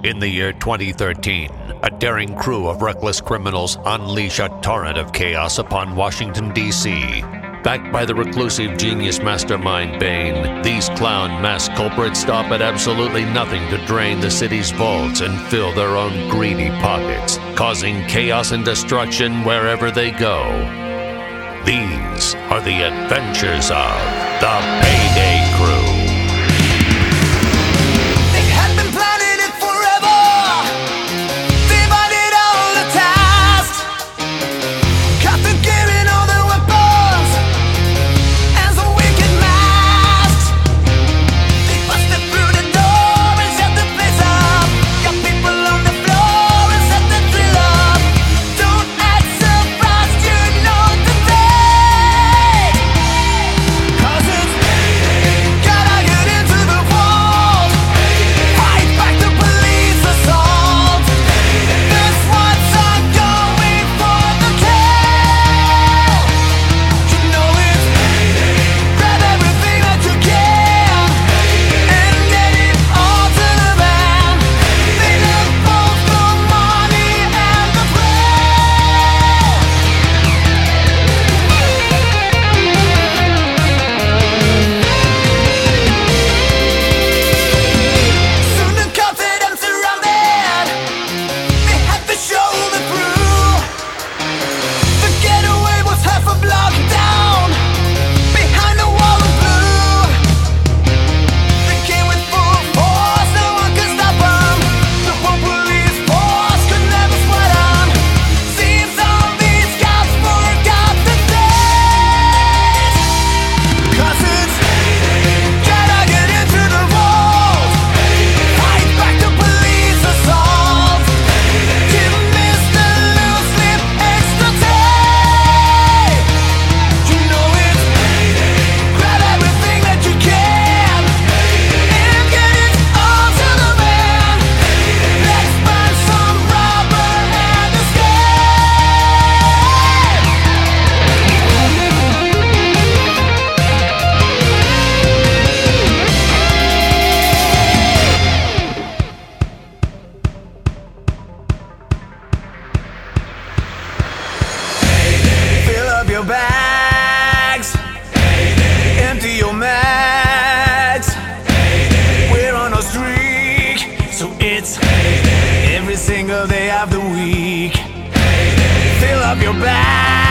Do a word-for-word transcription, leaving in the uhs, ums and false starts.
In the year twenty thirteen, a daring crew of reckless criminals unleash a torrent of chaos upon Washington, D C Backed by the reclusive genius mastermind Bane, these clown masked culprits stop at absolutely nothing to drain the city's vaults and fill their own greedy pockets, causing chaos and destruction wherever they go. These are the adventures of the Payday Crew. Your bags, Payday. Empty your mags, Payday. We're on a streak, so it's Payday. Every single day of the week. Payday. Fill up your bags.